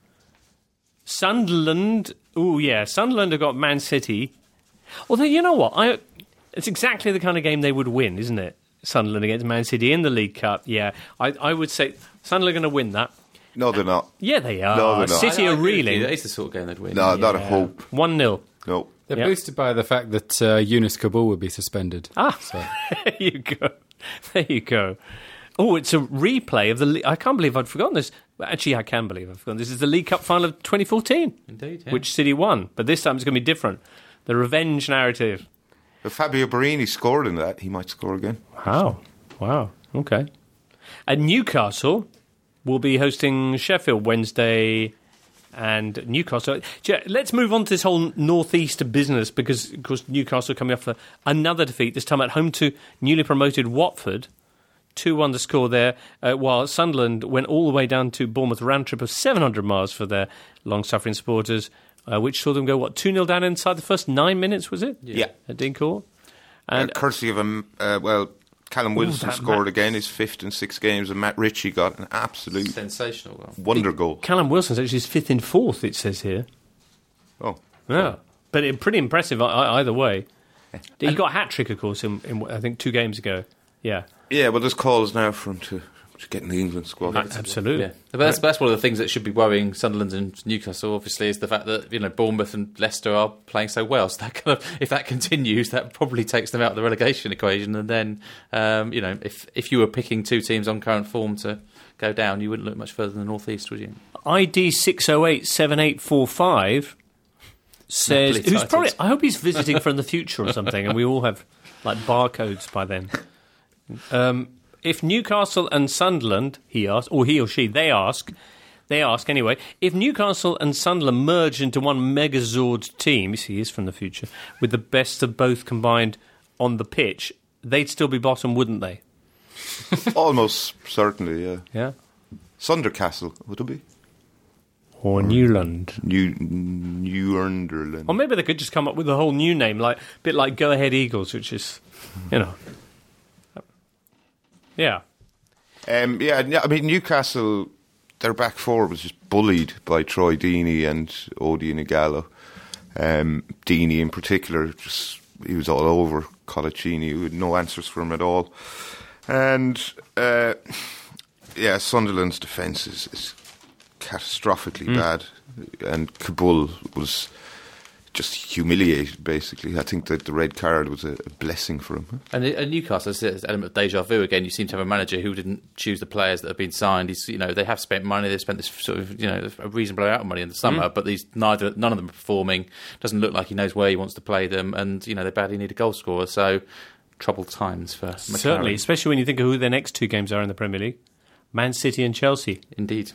Sunderland, oh yeah, Sunderland have got Man City. Although, you know what, I... It's exactly the kind of game they would win, isn't it? Sunderland against Man City in the League Cup. Yeah, I, I would say Sunderland are going to win that. No, they're not. Yeah, they are. No, they're not. City I, I are reeling. That is the sort of game they'd win. No, yeah. not a hope. one nil. No. They're yep. boosted by the fact that uh, Yunus Kabul would be suspended. Ah, so. There you go. There you go. Oh, it's a replay of the... Le- I can't believe I'd forgotten this. Well, actually, I can believe I've forgotten. This is the League Cup final of twenty fourteen. Indeed, yeah. Which City won. But this time it's going to be different. The revenge narrative. If Fabio Borini scored in that, he might score again. Wow. Wow. Okay. And Newcastle will be hosting Sheffield Wednesday and Newcastle. Let's move on to this whole northeast business because, of course, Newcastle coming off another defeat, this time at home to newly promoted Watford. two one to score there, uh, while Sunderland went all the way down to Bournemouth, a round trip of seven hundred miles for their long-suffering supporters. Uh, which saw them go, what, two nil down inside the first nine minutes, was it? Yeah. At Dean Court. And uh, courtesy of, him, uh, well, Callum Wilson Ooh, scored Matt... again, his fifth in six games, and Matt Ritchie got an absolute... sensational goal. Wonder it, goal. Callum Wilson's actually his fifth in fourth, it says here. Oh. Yeah. But it, pretty impressive either way. He got a hat-trick, of course, in, in, I think, two games ago. Yeah. Yeah, well, there's calls now for him to... get in the England squad. Uh, absolutely. Yeah. But that's, that's one of the things that should be worrying Sunderland and Newcastle, obviously, is the fact that, you know, Bournemouth and Leicester are playing so well. So that kind of, if that continues, that probably takes them out of the relegation equation. And then, um, you know, if, if you were picking two teams on current form to go down, you wouldn't look much further than the North East, would you? I D six oh eight seven eight four five says... Who's probably, I hope he's visiting from the future or something, and we all have, like, barcodes by then. Um... If Newcastle and Sunderland, he asks, or he or she, they ask, they ask anyway, if Newcastle and Sunderland merge into one Megazord team, you see, he is from the future, with the best of both combined on the pitch, they'd still be bottom, wouldn't they? Almost certainly, yeah. Yeah. Sundercastle, would it be? Or Newland. New Newunderland. Or maybe they could just come up with a whole new name, like a bit like Go Ahead Eagles, which is, you know. Yeah. Um, yeah, I mean, Newcastle, their back four was just bullied by Troy Deeney and Odie Nigalo. Um, Deeney in particular, just he was all over Colaccini. We had no answers for him at all. And, uh, yeah, Sunderland's defence is, is catastrophically mm. bad. And Kabul was just humiliated, basically. I think that the red card was a, a blessing for him. And at Newcastle, there's an element of deja vu again. You seem to have a manager who didn't choose the players that have been signed. He's, you know, they have spent money. They've spent this sort of, you know, a reasonable amount of money in the summer, mm. but these neither none of them are performing. Doesn't look like he knows where he wants to play them, and you know they badly need a goal scorer. So troubled times for McLaren. Certainly, especially when you think of who their next two games are in the Premier League: Man City and Chelsea. Indeed.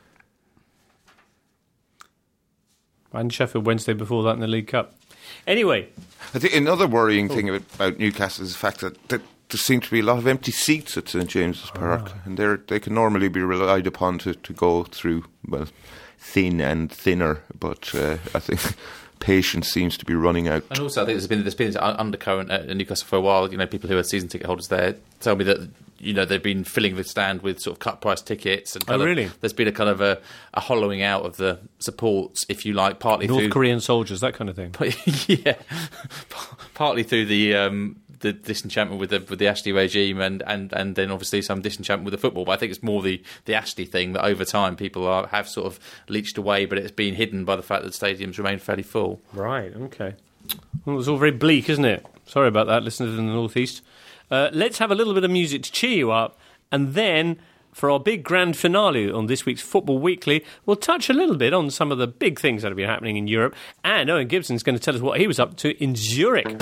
And Sheffield Wednesday before that in the League Cup. Anyway, I think another worrying oh. thing about, about Newcastle is the fact that, that there seem to be a lot of empty seats at St James's Park, oh. and they they can normally be relied upon to, to go through, well, thin and thinner, but uh, I think patience seems to be running out. And also, I think there's been there's been an undercurrent at Newcastle for a while. You know, people who are season ticket holders there tell me that you know they've been filling the stand with sort of cut price tickets. And oh, really? Of, there's been a kind of a, a hollowing out of the supports, if you like, partly North through Korean soldiers, that kind of thing. yeah, partly through the. Um, the disenchantment with the with the Ashley regime and, and, and then obviously some disenchantment with the football, but I think it's more the, the Ashley thing that over time people are, have sort of leached away, but it's been hidden by the fact that the stadiums remain fairly full. Right, okay. Well, it's all very bleak, isn't it? Sorry about that, listeners in the North East. Uh, let's have a little bit of music to cheer you up, and then for our big grand finale on this week's Football Weekly, we'll touch a little bit on some of the big things that have been happening in Europe, and Owen Gibson's going to tell us what he was up to in Zurich.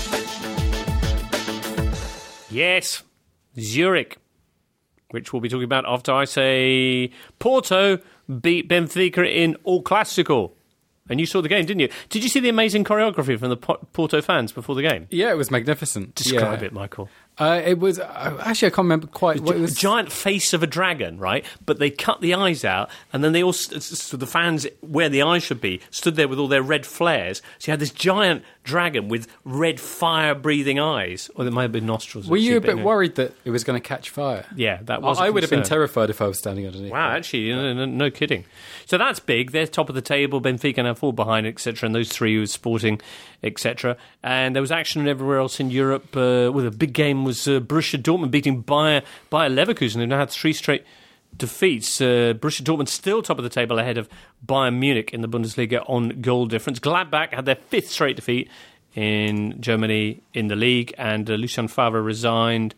Yes, Zurich, which we'll be talking about after I say Porto beat Benfica in El Clásico. And you saw the game, didn't you? Did you see the amazing choreography from the Porto fans before the game? Yeah, it was magnificent. Describe yeah. it, Michael. Uh, it was uh, actually I can't remember quite what it was. A giant face of a dragon, right? But they cut the eyes out, and then they all so the fans where the eyes should be stood there with all their red flares. So you had this giant dragon with red fire-breathing eyes, or there might have been nostrils. Were you a bit anyway. worried that it was going to catch fire? Yeah, that was. I a would have been concern. terrified if I was standing underneath. Wow, that. actually, no, no, no kidding. So that's big. They're top of the table. Benfica now fall behind, et cetera. And those three were Sporting, et cetera. And there was action everywhere else in Europe. Uh, well, the big game was uh, Borussia Dortmund beating Bayer, Bayer Leverkusen. They've now had three straight defeats. Uh, Borussia Dortmund still top of the table ahead of Bayern Munich in the Bundesliga on goal difference. Gladbach had their fifth straight defeat in Germany in the league, and uh, Lucien Favre resigned.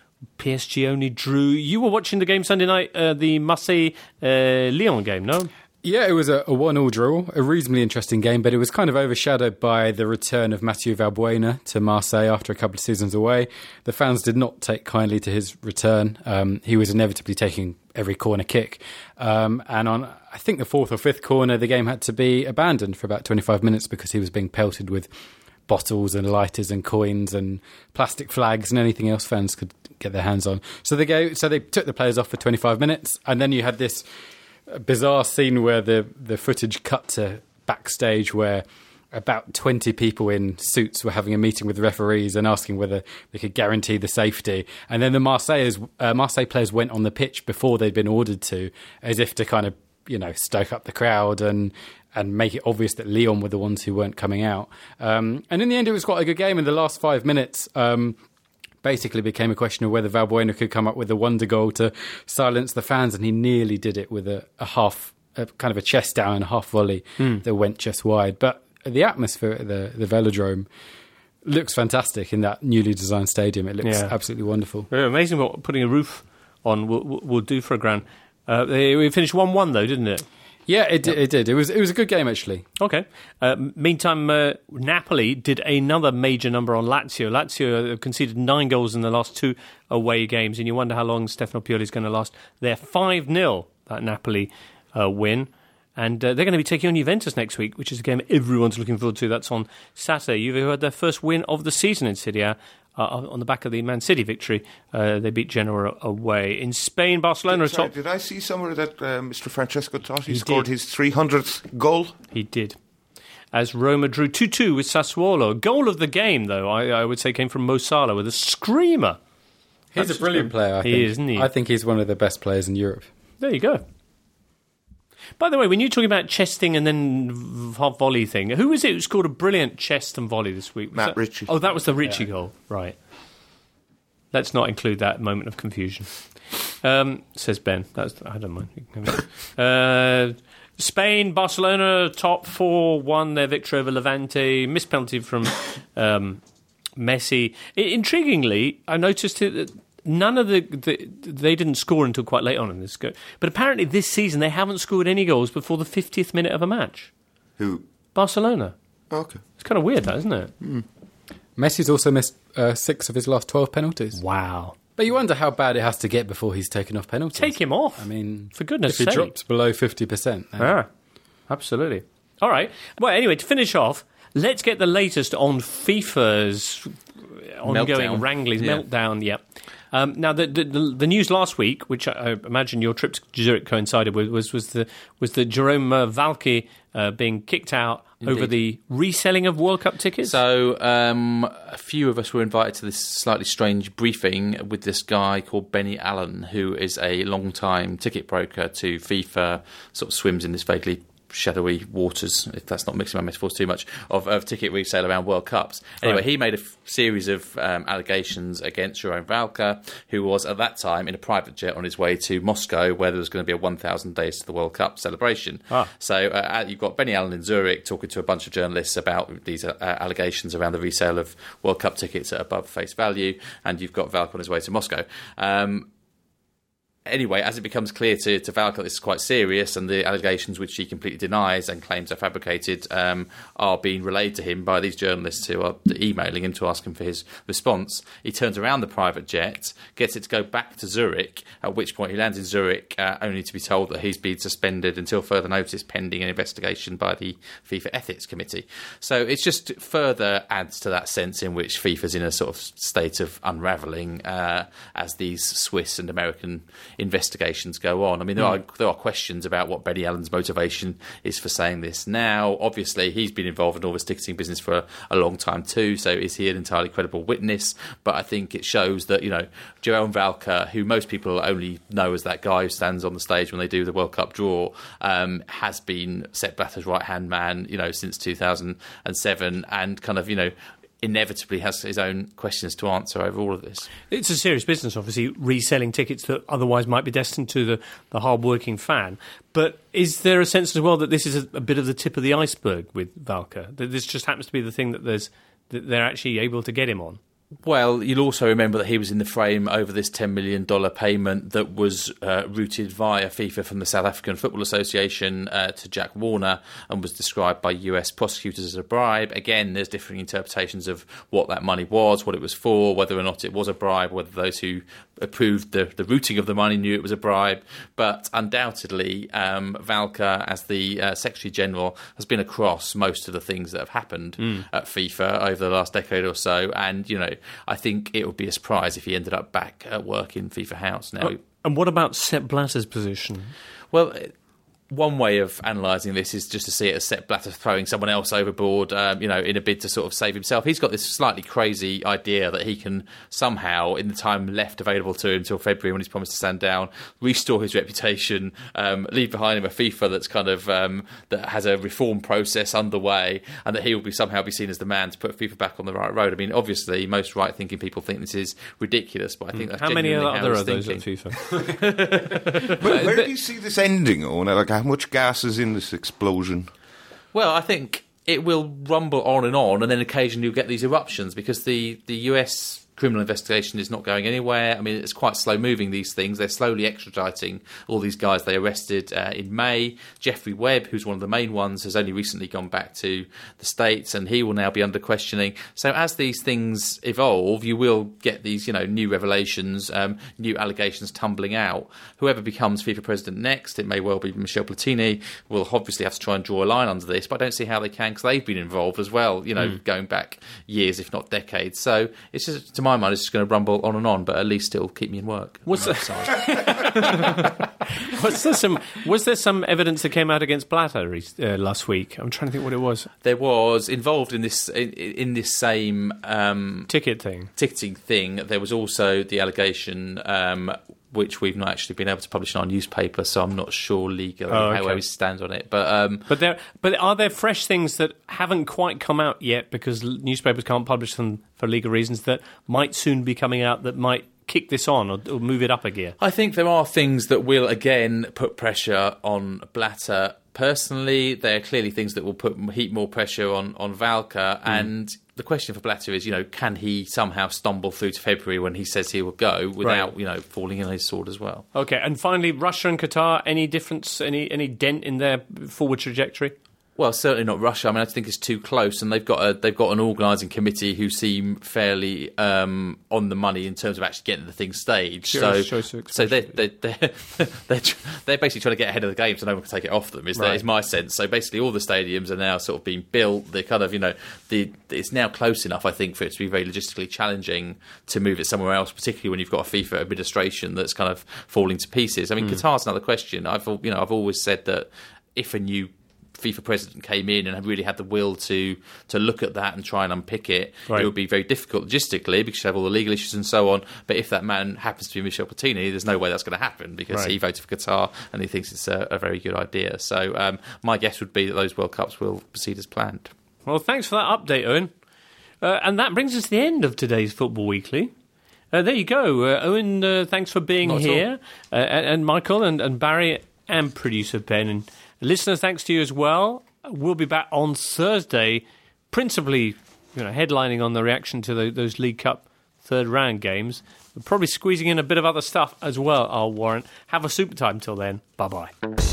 P S G only drew. You were watching the game Sunday night, uh, the Marseille-Lyon uh, game, no? Yeah, it was a, a one-all draw, a reasonably interesting game, but it was kind of overshadowed by the return of Mathieu Valbuena to Marseille after a couple of seasons away. The fans did not take kindly to his return. Um, he was inevitably taking every corner kick. Um, and on, I think, the fourth or fifth corner, the game had to be abandoned for about twenty-five minutes because he was being pelted with bottles and lighters and coins and plastic flags and anything else fans could get their hands on. So they go, so they took the players off for twenty-five minutes, and then you had this bizarre scene where the, the footage cut to backstage where about twenty people in suits were having a meeting with the referees and asking whether they could guarantee the safety. And then the Marseillais, uh, Marseille players went on the pitch before they'd been ordered to, as if to kind of, you know, stoke up the crowd and and make it obvious that Lyon were the ones who weren't coming out. Um, and in the end, it was quite a good game. In the last five minutes, um, basically became a question of whether Valbuena could come up with a wonder goal to silence the fans, and he nearly did it with a, a half, a kind of a chest down and a half volley mm. that went just wide. But the atmosphere at the, the Velodrome looks fantastic in that newly designed stadium. It looks yeah. absolutely wonderful. Yeah, amazing what putting a roof on will, will do for a ground. Uh, we finished one one though, didn't it? Yeah, it, yep. it did. It was it was a good game, actually. Okay. Uh, meantime, uh, Napoli did another major number on Lazio. Lazio conceded nine goals in the last two away games, and you wonder how long Stefano Pioli is going to last. They're five nil, that Napoli uh, win. And uh, they're going to be taking on Juventus next week, which is a game everyone's looking forward to. That's on Saturday. Juve, who had their first win of the season in Serie A uh, on the back of the Man City victory. Uh, they beat Genoa away. In Spain, Barcelona Sorry, top. did I see somewhere that uh, Mister Francesco Totti He scored did. his three hundredth goal? He did. As Roma drew two two with Sassuolo. Goal of the game, though, I, I would say came from Mo Salah with a screamer. He's That's a brilliant player, I he think. is, isn't he? I think he's one of the best players in Europe. There you go. By the way, when you're talking about chesting and then v- volley thing, who was it who scored a brilliant chest and volley this week? Was Matt that- Ritchie. Oh, that was the Ritchie goal. Right. Let's not include that moment of confusion. Um, says Ben. That's, I don't mind. You can have it. Uh, Spain, Barcelona, top four, won their victory over Levante. Missed penalty from um, Messi. I, intriguingly, I noticed that none of the, the... They didn't score until quite late on in this go. But apparently this season they haven't scored any goals before the fiftieth minute of a match. Who? Barcelona. Okay. It's kind of weird, that, isn't it? Mm. Messi's also missed uh, six of his last twelve penalties. Wow. But you wonder how bad it has to get before he's taken off penalties. Take him off. I mean, for goodness' if he sake. dropped below fifty percent. Then. Ah, absolutely. All right. Well, anyway, to finish off, let's get the latest on FIFA's ongoing Meltdown. wranglings, Yeah. meltdown, yeah. Um, now, the, the the news last week, which I, I imagine your trip to Zurich coincided with, was was the was the Jerome uh, Valcke uh, being kicked out Indeed. over the reselling of World Cup tickets. So um, a few of us were invited to this slightly strange briefing with this guy called Benny Allen, who is a long-time ticket broker to FIFA, sort of swims in this vaguely shadowy waters, if that's not mixing my metaphors too much, of, of ticket resale around World Cups. Anyway, Right. he made a f- series of um, allegations against Jerome Valcke, who was at that time in a private jet on his way to Moscow, where there was going to be a one thousand days to the World Cup celebration. Ah. So uh, you've got Benny Allen in Zurich talking to a bunch of journalists about these uh, allegations around the resale of World Cup tickets at above face value, and you've got Valcke on his way to Moscow. Um, Anyway, as it becomes clear to, to Valcke that this is quite serious and the allegations which he completely denies and claims are fabricated um, are being relayed to him by these journalists who are emailing him to ask him for his response, he turns around the private jet, gets it to go back to Zurich, at which point he lands in Zurich uh, only to be told that he's been suspended until further notice pending an investigation by the FIFA Ethics Committee. So it's just further adds to that sense in which FIFA's in a sort of state of unravelling uh, as these Swiss and American investigations go on. I mean, there are there are questions about what Benny Allen's motivation is for saying this now. Obviously, he's been involved in all this ticketing business for a, a long time too, so is he an entirely credible witness? But I think it shows that, you know, Jerome Valcke, who most people only know as that guy who stands on the stage when they do the World Cup draw, um, has been Sepp Blatter's right-hand man, you know, since two thousand seven, and kind of, you know, inevitably has his own questions to answer over all of this. It's a serious business, obviously, reselling tickets that otherwise might be destined to the, the hard-working fan. But is there a sense as well that this is a, a bit of the tip of the iceberg with Valcke? That this just happens to be the thing that there's that they're actually able to get him on? Well, you'll also remember that he was in the frame over this ten million dollars payment that was uh, routed via FIFA from the South African Football Association uh, to Jack Warner and was described by U S prosecutors as a bribe. Again, there's differing interpretations of what that money was, what it was for, whether or not it was a bribe, whether those who approved the, the routing of the money knew it was a bribe. But undoubtedly, um, Valcke, as the uh, Secretary-General, has been across most of the things that have happened mm. at FIFA over the last decade or so. And, you know, I think it would be a surprise if he ended up back at work in FIFA House now. Oh, and what about Sepp Blatter's position? Well, one way of analysing this is just to see it as Sepp Blatter throwing someone else overboard, um, you know, in a bid to sort of save himself. He's got this slightly crazy idea that he can somehow, in the time left available to him until February when he's promised to stand down, restore his reputation, um, leave behind him a FIFA that's kind of um, that has a reform process underway, and that he will be somehow be seen as the man to put FIFA back on the right road. I mean, obviously, most right-thinking people think this is ridiculous, but I think that's how many genuinely other how are he's those at thinking. FIFA? Where, where do you see this ending, Owen? Like, how much gas is in this explosion? Well, I think it will rumble on and on, and then occasionally you'll get these eruptions because the, the U S criminal investigation is not going anywhere. I mean, it's quite slow moving, these things. They're slowly extraditing all these guys they arrested uh, in May. Jeffrey Webb, who's one of the main ones, has only recently gone back to the States, and he will now be under questioning. So as these things evolve, you will get these, you know, new revelations, um, new allegations tumbling out. Whoever becomes FIFA president next, it may well be Michel Platini, will obviously have to try and draw a line under this, but I don't see how they can because they've been involved as well, you know, mm. going back years, if not decades. So it's just, to to my mind, it's just going to rumble on and on, but at least it'll keep me in work. Was there, was there some was there some evidence that came out against Blatter uh, last week? I'm trying to think what it was. There was involved in this in, in this same um, ticket thing, ticketing thing. There was also the allegation, um, which we've not actually been able to publish in our newspaper, so I'm not sure legally oh, okay. how where we stand on it. But um, but there but are there fresh things that haven't quite come out yet because newspapers can't publish them for legal reasons that might soon be coming out that might kick this on or, or move it up a gear? I think there are things that will again put pressure on Blatter. Personally, there are clearly things that will put heap more pressure on on Valka, mm. and the question for Blatter is, you know, can he somehow stumble through to February when he says he will go without, right. you know, falling in his sword as well? Okay, and finally, Russia and Qatar, any difference, any any dent in their forward trajectory? Well, certainly not Russia. I mean, I think it's too close, and they've got a they've got an organising committee who seem fairly um, on the money in terms of actually getting the thing staged. Sure, so, sure, so they they they're, they're they're basically trying to get ahead of the game, so no one can take it off them. Is right. that is my sense? So basically, all the stadiums are now sort of being built. They're kind of you know the it's now close enough, I think, for it to be very logistically challenging to move it somewhere else, particularly when you've got a FIFA administration that's kind of falling to pieces. I mean, mm. Qatar's another question. I've you know I've always said that if a new FIFA president came in and really had the will to to look at that and try and unpick it, right. it would be very difficult logistically because you have all the legal issues and so on. But if that man happens to be Michel Platini, there's no way that's going to happen because right. he voted for Qatar and he thinks it's a, a very good idea. So um, my guess would be that those World Cups will proceed as planned. Well, thanks for that update, Owen. Uh, and that brings us to the end of today's Football Weekly. Uh, there you go. Uh, Owen, uh, thanks for being Not here. Uh, and, and Michael and, and Barry and producer Ben. And listeners, thanks to you as well. We'll be back on Thursday, principally you know, headlining on the reaction to the, those League Cup third round games. We're probably squeezing in a bit of other stuff as well, I'll warrant. Have a super time till then. Bye-bye.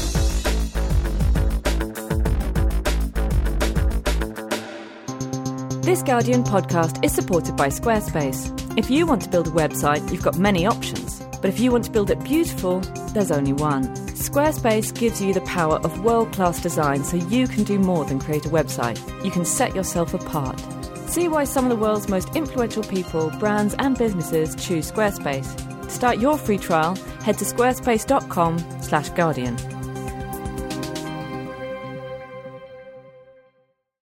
This Guardian podcast is supported by Squarespace. If you want to build a website, you've got many options. But if you want to build it beautiful, there's only one. Squarespace gives you the power of world-class design so you can do more than create a website. You can set yourself apart. See why some of the world's most influential people, brands and businesses choose Squarespace. To start your free trial, head to squarespace dot com slash guardian.